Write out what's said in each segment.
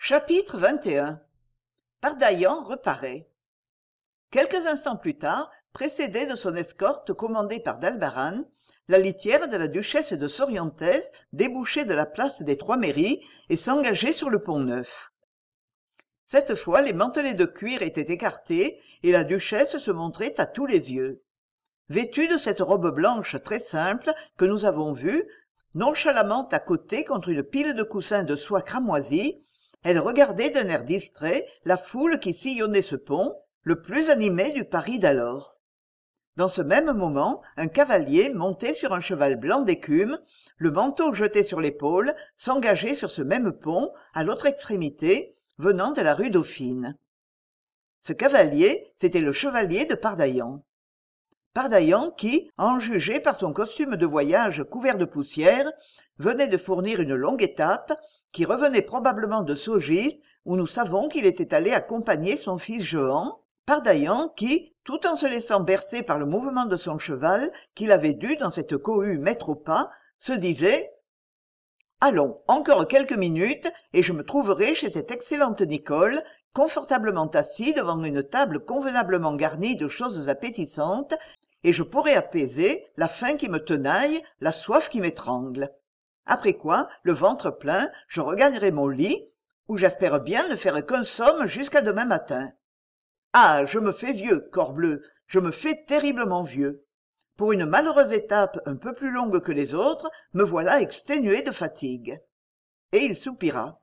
Chapitre 21. Pardaillan reparaît. Quelques instants plus tard, précédé de son escorte commandée par d'Albarán, la litière de la duchesse de Sorientès débouchait de la place des Trois-Mairies et s'engageait sur le Pont-Neuf. Cette fois, les mantelets de cuir étaient écartés et la duchesse se montrait à tous les yeux. Vêtue de cette robe blanche très simple que nous avons vue, nonchalamment accotée contre une pile de coussins de soie cramoisie, elle regardait d'un air distrait la foule qui sillonnait ce pont, le plus animé du Paris d'alors. Dans ce même moment, un cavalier monté sur un cheval blanc d'écume, le manteau jeté sur l'épaule, s'engageait sur ce même pont, à l'autre extrémité, venant de la rue Dauphine. Ce cavalier, c'était le chevalier de Pardaillan. Pardaillan qui, à en juger par son costume de voyage couvert de poussière, venait de fournir une longue étape, qui revenait probablement de Saugis, où nous savons qu'il était allé accompagner son fils Jehan, Pardaillan qui, tout en se laissant bercer par le mouvement de son cheval, qu'il avait dû dans cette cohue mettre au pas, se disait « Allons, encore quelques minutes, et je me trouverai chez cette excellente Nicole, confortablement assis devant une table convenablement garnie de choses appétissantes, et je pourrai apaiser la faim qui me tenaille, la soif qui m'étrangle. Après quoi, le ventre plein, je regagnerai mon lit, où j'espère bien ne faire qu'un somme jusqu'à demain matin. Ah, je me fais vieux, corbleu, je me fais terriblement vieux. Pour une malheureuse étape un peu plus longue que les autres, me voilà exténué de fatigue. » Et il soupira.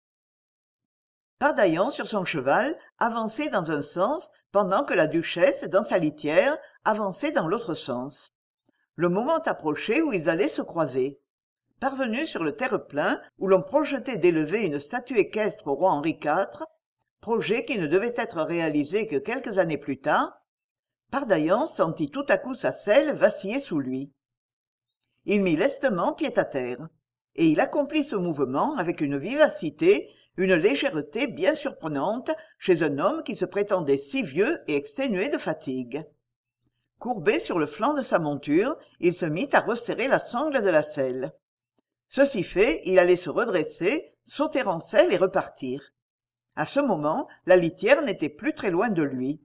Pardaillan, sur son cheval, avançait dans un sens, pendant que la duchesse, dans sa litière, avançait dans l'autre sens. Le moment approchait où ils allaient se croiser. Parvenus sur le terre-plein, où l'on projetait d'élever une statue équestre au roi Henri IV, projet qui ne devait être réalisé que quelques années plus tard, Pardaillan sentit tout à coup sa selle vaciller sous lui. Il mit lestement pied à terre, et il accomplit ce mouvement avec une vivacité, une légèreté bien surprenante chez un homme qui se prétendait si vieux et exténué de fatigue. Courbé sur le flanc de sa monture, il se mit à resserrer la sangle de la selle. Ceci fait, il allait se redresser, sauter en selle et repartir. À ce moment, la litière n'était plus très loin de lui.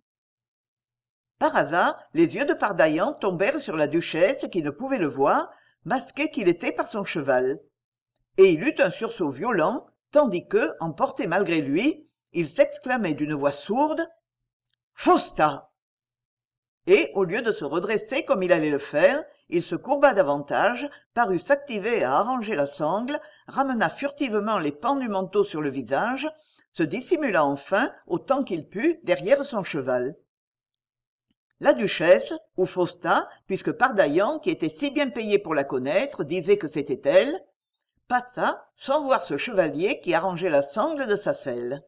Par hasard, les yeux de Pardaillan tombèrent sur la duchesse qui ne pouvait le voir, masqué qu'il était par son cheval. Et il eut un sursaut violent, tandis que, emporté malgré lui, il s'exclamait d'une voix sourde « Fausta !» Et, au lieu de se redresser comme il allait le faire, il se courba davantage, parut s'activer à arranger la sangle, ramena furtivement les pans du manteau sur le visage, se dissimula enfin, autant qu'il put, derrière son cheval. La duchesse, ou Fausta, puisque Pardaillan, qui était si bien payé pour la connaître, disait que c'était elle, passa sans voir ce chevalier qui arrangeait la sangle de sa selle.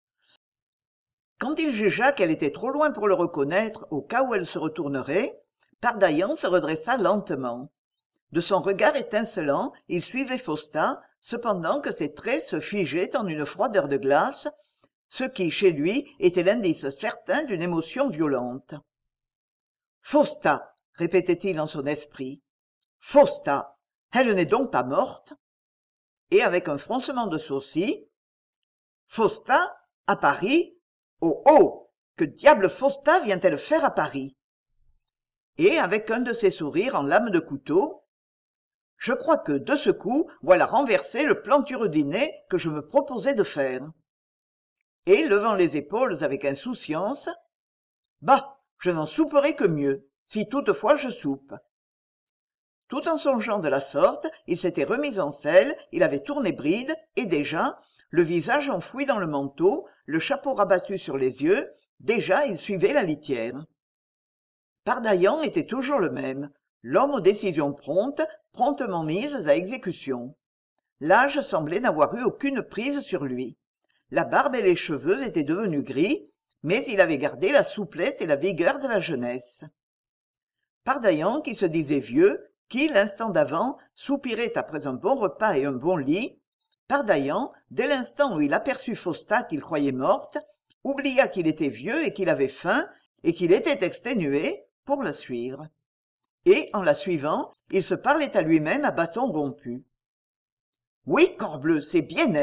Quand il jugea qu'elle était trop loin pour le reconnaître au cas où elle se retournerait, Pardaillan se redressa lentement. De son regard étincelant, il suivait Fausta, cependant que ses traits se figeaient en une froideur de glace, ce qui, chez lui, était l'indice certain d'une émotion violente. « Fausta !» répétait-il en son esprit. « Fausta ! Elle n'est donc pas morte ?» Et avec un froncement de sourcils, « Fausta ? À Paris ? Oh, oh ! Que diable Fausta vient-elle faire à Paris ?» Et avec un de ses sourires en lame de couteau, « Je crois que, de ce coup, voilà renversé le plantureux dîner que je me proposais de faire. » Et, levant les épaules avec insouciance, « Bah, je n'en souperai que mieux, si toutefois je soupe. » Tout en songeant de la sorte, il s'était remis en selle, il avait tourné bride, et déjà, le visage enfoui dans le manteau, le chapeau rabattu sur les yeux, déjà il suivait la litière. Pardaillan était toujours le même, l'homme aux décisions promptes, promptement mises à exécution. L'âge semblait n'avoir eu aucune prise sur lui. La barbe et les cheveux étaient devenus gris, mais il avait gardé la souplesse et la vigueur de la jeunesse. Pardaillan, qui se disait vieux, qui, l'instant d'avant, soupirait après un bon repas et un bon lit, Pardaillan, dès l'instant où il aperçut Fausta qu'il croyait morte, oublia qu'il était vieux et qu'il avait faim, et qu'il était exténué, pour la suivre. Et, en la suivant, il se parlait à lui-même à bâton rompu. « Oui, corbleu, c'est bien elle.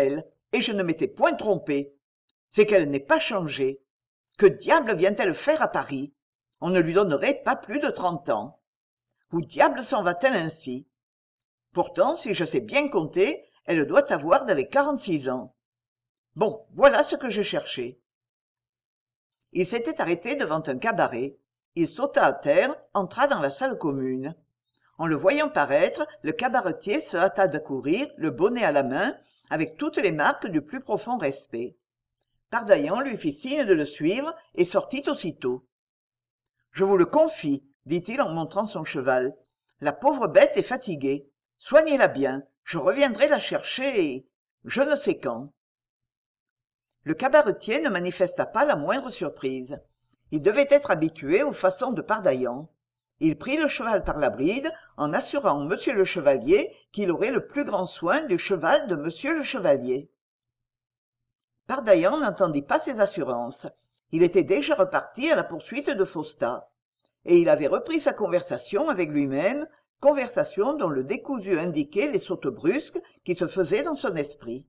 et je ne m'étais point trompé. C'est qu'elle n'est pas changée. Que diable vient-elle faire à Paris? On ne lui donnerait pas plus de 30 ans. Où diable s'en va-t-elle ainsi? Pourtant, si je sais bien compter, elle doit avoir dans les 46 ans. Bon, voilà ce que je cherchais. Il s'était arrêté devant un cabaret. Il sauta à terre, entra dans la salle commune. En le voyant paraître, le cabaretier se hâta d'accourir, le bonnet à la main, avec toutes les marques du plus profond respect. Pardaillan lui fit signe de le suivre et sortit aussitôt. « Je vous le confie, dit-il en montrant son cheval. La pauvre bête est fatiguée. Soignez-la bien, je reviendrai la chercher, je ne sais quand. » Le cabaretier ne manifesta pas la moindre surprise. Il devait être habitué aux façons de Pardaillan. Il prit le cheval par la bride, en assurant monsieur le chevalier qu'il aurait le plus grand soin du cheval de monsieur le chevalier. Pardaillan n'entendit pas ces assurances. Il était déjà reparti à la poursuite de Faustat. Et il avait repris sa conversation avec lui-même, conversation dont le décousu indiquait les sautes brusques qui se faisaient dans son esprit.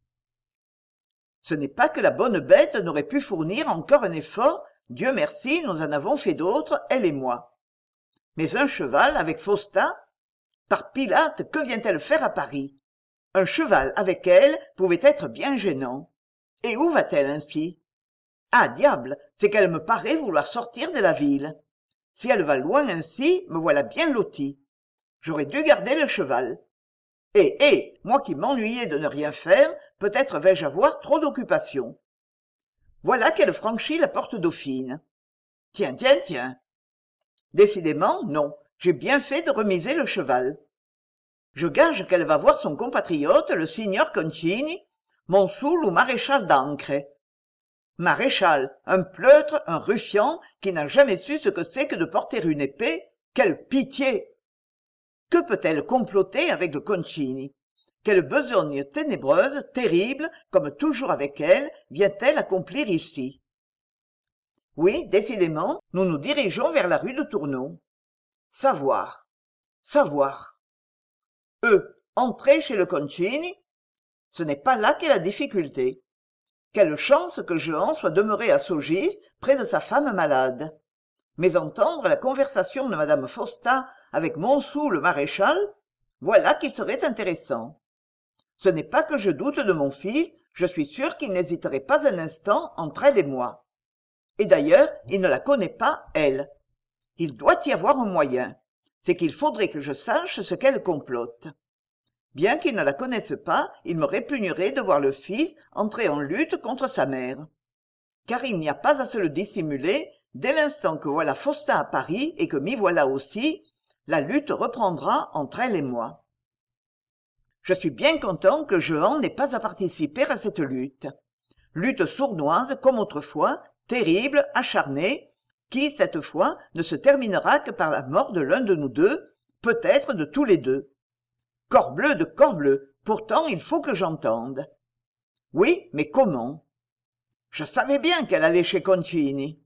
Ce n'est pas que la bonne bête n'aurait pu fournir encore un effort, Dieu merci, nous en avons fait d'autres, elle et moi. Mais un cheval avec Faustat? Par Pilate, que vient-elle faire à Paris? Un cheval avec elle pouvait être bien gênant. Et où va-t-elle ainsi? Ah, diable, c'est qu'elle me paraît vouloir sortir de la ville. Si elle va loin ainsi, me voilà bien loti. J'aurais dû garder le cheval. Moi qui m'ennuyais de ne rien faire, peut-être vais-je avoir trop d'occupation. Voilà qu'elle franchit la porte Dauphine. Tiens. Décidément, non, j'ai bien fait de remiser le cheval. Je gage qu'elle va voir son compatriote, le signor Concini, Monsoul ou maréchal d'Ancre. Maréchal, un pleutre, un ruffian, qui n'a jamais su ce que c'est que de porter une épée, quelle pitié! Que peut-elle comploter avec le Concini? Quelle besogne ténébreuse, terrible, comme toujours avec elle, vient-elle accomplir ici? Oui, décidément, nous nous dirigeons vers la rue de Tournon. Savoir. Entrer chez le Concini? Ce n'est pas là qu'est la difficulté. Quelle chance que Jehan soit demeuré à Saugis, près de sa femme malade. Mais entendre la conversation de madame Faustat avec Monsoult le maréchal, voilà qui serait intéressant. Ce n'est pas que je doute de mon fils, je suis sûr qu'il n'hésiterait pas un instant entre elle et moi. Et d'ailleurs, il ne la connaît pas, elle. Il doit y avoir un moyen. C'est qu'il faudrait que je sache ce qu'elle complote. Bien qu'il ne la connaisse pas, il me répugnerait de voir le fils entrer en lutte contre sa mère. Car il n'y a pas à se le dissimuler, dès l'instant que voilà Faustin à Paris et que m'y voilà aussi, la lutte reprendra entre elle et moi. Je suis bien content que Jehan n'ait pas à participer à cette lutte. Lutte sournoise comme autrefois, terrible, acharnée, qui, cette fois, ne se terminera que par la mort de l'un de nous deux, peut-être de tous les deux. Corbleu de corbleu, pourtant il faut que j'entende. Oui, mais comment? Je savais bien qu'elle allait chez Concini.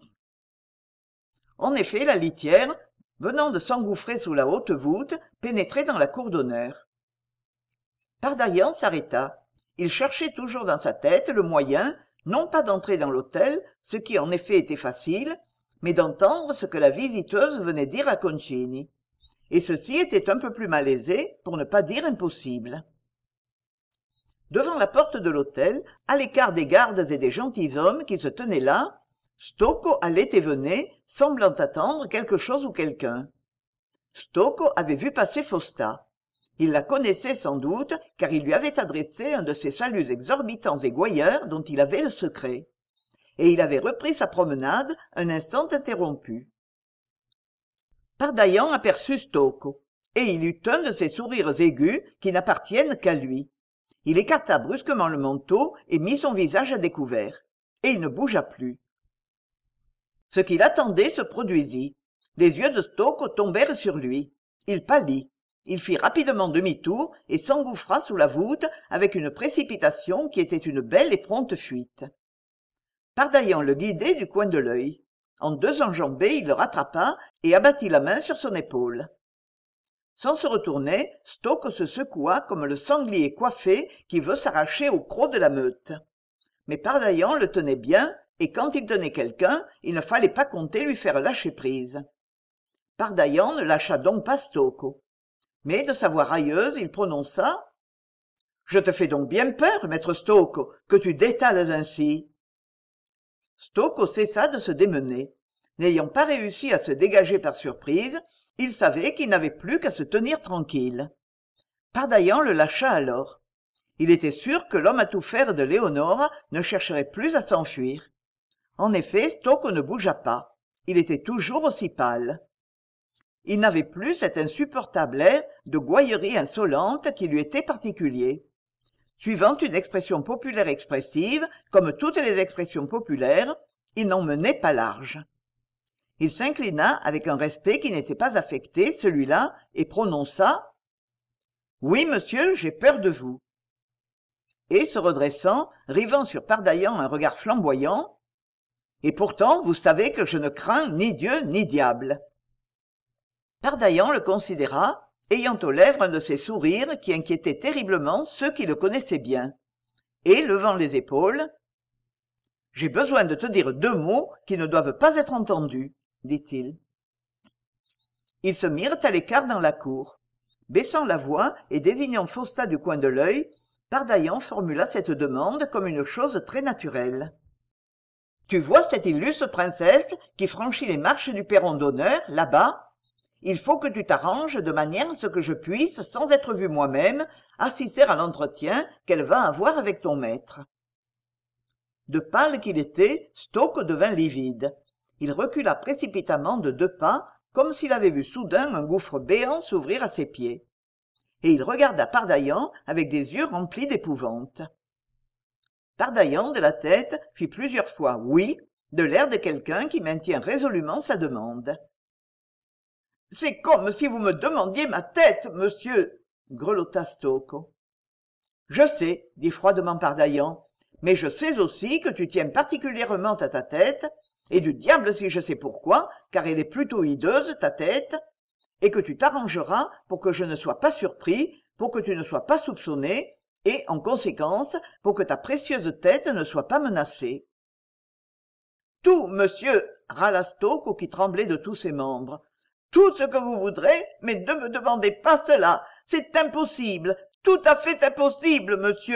En effet, la litière, venant de s'engouffrer sous la haute voûte, pénétrait dans la cour d'honneur. Pardaillan s'arrêta. Il cherchait toujours dans sa tête le moyen, non pas d'entrer dans l'hôtel, ce qui en effet était facile, mais d'entendre ce que la visiteuse venait dire à Concini. Et ceci était un peu plus malaisé, pour ne pas dire impossible. Devant la porte de l'hôtel, à l'écart des gardes et des gentilshommes qui se tenaient là, Stocco allait et venait, semblant attendre quelque chose ou quelqu'un. Stocco avait vu passer Faustat. Il la connaissait sans doute, car il lui avait adressé un de ces saluts exorbitants et gouailleurs dont il avait le secret. Et il avait repris sa promenade, un instant interrompu. Pardaillan aperçut Stocco, et il eut un de ces sourires aigus qui n'appartiennent qu'à lui. Il écarta brusquement le manteau et mit son visage à découvert, et il ne bougea plus. Ce qu'il attendait se produisit. Les yeux de Stocco tombèrent sur lui. Il pâlit. Il fit rapidement demi-tour et s'engouffra sous la voûte avec une précipitation qui était une belle et prompte fuite. Pardaillan le guidait du coin de l'œil. En deux enjambées, il le rattrapa et abattit la main sur son épaule. Sans se retourner, Stoke se secoua comme le sanglier coiffé qui veut s'arracher au croc de la meute. Mais Pardaillan le tenait bien, et quand il tenait quelqu'un, il ne fallait pas compter lui faire lâcher prise. Pardaillan ne lâcha donc pas Stoke. Mais de sa voix railleuse, il prononça: « Je te fais donc bien peur, maître Stoke, que tu détales ainsi. » Stoke cessa de se démener. N'ayant pas réussi à se dégager par surprise, il savait qu'il n'avait plus qu'à se tenir tranquille. Pardaillan le lâcha alors. Il était sûr que l'homme à tout faire de Léonore ne chercherait plus à s'enfuir. En effet, Stoke ne bougea pas. Il était toujours aussi pâle. Il n'avait plus cet insupportable air de gouaillerie insolente qui lui était particulier. Suivant une expression populaire expressive, comme toutes les expressions populaires, il n'en menait pas large. Il s'inclina avec un respect qui n'était pas affecté, celui-là, et prononça: « Oui, monsieur, j'ai peur de vous. » Et, se redressant, rivant sur Pardaillan un regard flamboyant: « Et pourtant, vous savez que je ne crains ni Dieu ni diable. » Pardaillan le considéra, ayant aux lèvres un de ces sourires qui inquiétaient terriblement ceux qui le connaissaient bien, et, levant les épaules: « J'ai besoin de te dire 2 mots qui ne doivent pas être entendus, » dit-il. Ils se mirent à l'écart dans la cour. Baissant la voix et désignant Faustat du coin de l'œil, Pardaillan formula cette demande comme une chose très naturelle. « Tu vois cette illustre princesse qui franchit les marches du perron d'honneur, là-bas? Il faut que tu t'arranges de manière à ce que je puisse, sans être vu moi-même, assister à l'entretien qu'elle va avoir avec ton maître. » De pâle qu'il était, Stoke devint livide. Il recula précipitamment de 2 pas, comme s'il avait vu soudain un gouffre béant s'ouvrir à ses pieds. Et il regarda Pardaillan avec des yeux remplis d'épouvante. Pardaillan, de la tête, fit plusieurs fois « oui », de l'air de quelqu'un qui maintient résolument sa demande. « C'est comme si vous me demandiez ma tête, monsieur !» grelotta Stoke. « Je sais, » dit froidement Pardaillan, « mais je sais aussi que tu tiens particulièrement à ta tête, et du diable si je sais pourquoi, car elle est plutôt hideuse, ta tête, et que tu t'arrangeras pour que je ne sois pas surpris, pour que tu ne sois pas soupçonné, et, en conséquence, pour que ta précieuse tête ne soit pas menacée. »« Tout, monsieur !» râla Stoke qui tremblait de tous ses membres. « Tout ce que vous voudrez, mais ne me demandez pas cela. C'est impossible, tout à fait impossible, monsieur. »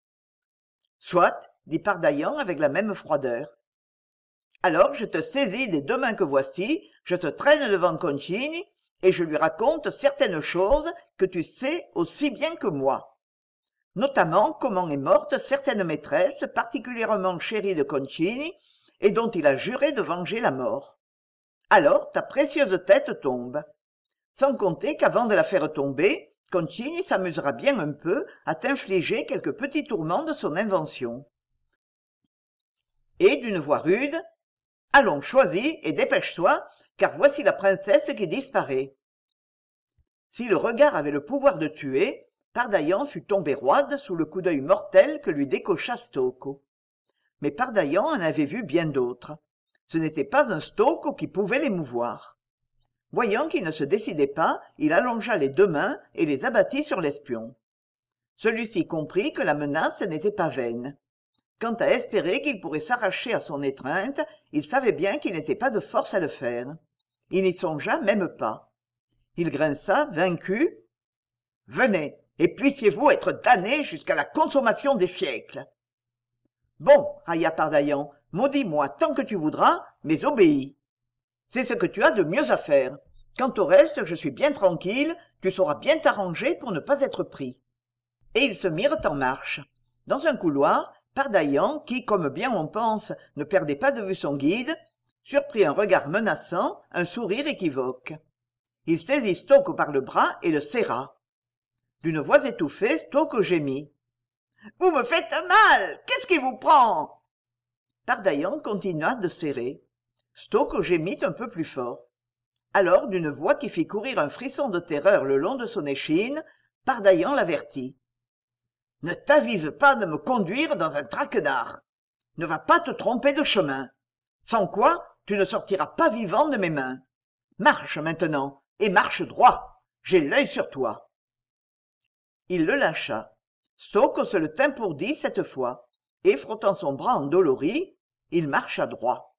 « Soit, » dit Pardaillan avec la même froideur. « Alors je te saisis des 2 mains que voici, je te traîne devant Concini, et je lui raconte certaines choses que tu sais aussi bien que moi. Notamment comment est morte certaine maîtresse particulièrement chérie de Concini, et dont il a juré de venger la mort. Alors ta précieuse tête tombe. Sans compter qu'avant de la faire tomber, Concini s'amusera bien un peu à t'infliger quelques petits tourments de son invention. » Et d'une voix rude: « Allons, choisis et dépêche-toi, car voici la princesse qui disparaît. » Si le regard avait le pouvoir de tuer, Pardaillan fût tombé roide sous le coup d'œil mortel que lui décocha Stoke. Mais Pardaillan en avait vu bien d'autres. Ce n'était pas un Stoke qui pouvait l'émouvoir. Voyant qu'il ne se décidait pas, il allongea les 2 mains et les abattit sur l'espion. Celui-ci comprit que la menace n'était pas vaine. Quant à espérer qu'il pourrait s'arracher à son étreinte, il savait bien qu'il n'était pas de force à le faire. Il n'y songea même pas. Il grinça, vaincu. « Venez, et puissiez-vous être damné jusqu'à la consommation des siècles. »« Bon, railla Pardaillan, maudis-moi tant que tu voudras, mais obéis. C'est ce que tu as de mieux à faire. Quant au reste, je suis bien tranquille, tu sauras bien t'arranger pour ne pas être pris. » Et ils se mirent en marche. Dans un couloir, Pardaillan, qui, comme bien on pense, ne perdait pas de vue son guide, surprit un regard menaçant, un sourire équivoque. Il saisit Stoke par le bras et le serra. D'une voix étouffée, Stoke gémit. « Vous me faites mal! Qu'est-ce qui vous prend ?» Pardaillan continua de serrer. Stoke gémit un peu plus fort. Alors, d'une voix qui fit courir un frisson de terreur le long de son échine, Pardaillan l'avertit. « Ne t'avise pas de me conduire dans un traquenard. Ne va pas te tromper de chemin. Sans quoi, tu ne sortiras pas vivant de mes mains. Marche maintenant, et marche droit. j'ai l'œil sur toi. Il le lâcha. Stokes se le tint pour dit cette fois, et frottant son bras endolori, il marcha droit.